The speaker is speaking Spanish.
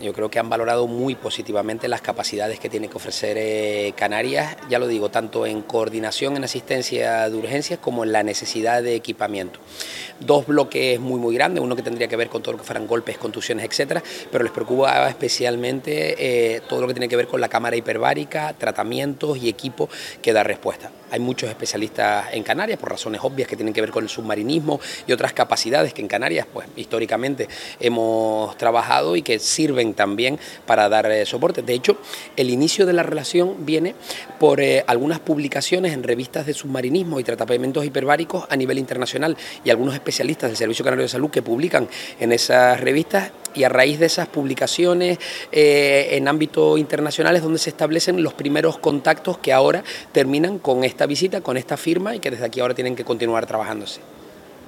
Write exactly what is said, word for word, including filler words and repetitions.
Yo creo que han valorado muy positivamente las capacidades que tiene que ofrecer eh, Canarias, ya lo digo, tanto en coordinación en asistencia de urgencias como en la necesidad de equipamiento. Dos bloques muy muy grandes, uno que tendría que ver con todo lo que fueran golpes, contusiones, etcétera, pero les preocupa especialmente eh, todo lo que tiene que ver con la cámara hiperbárica, tratamientos y equipo que da respuesta. Hay muchos especialistas en Canarias por razones obvias que tienen que ver con el submarinismo y otras capacidades que en Canarias pues históricamente hemos trabajado y que sirven también para dar eh, soporte. De hecho, el inicio de la relación viene por eh, algunas publicaciones en revistas de submarinismo y tratamientos hiperbáricos a nivel internacional y algunos especialistas del Servicio Canario de Salud que publican en esas revistas, y a raíz de esas publicaciones eh, en ámbito internacional es donde se establecen los primeros contactos que ahora terminan con esta visita, con esta firma y que desde aquí ahora tienen que continuar trabajándose.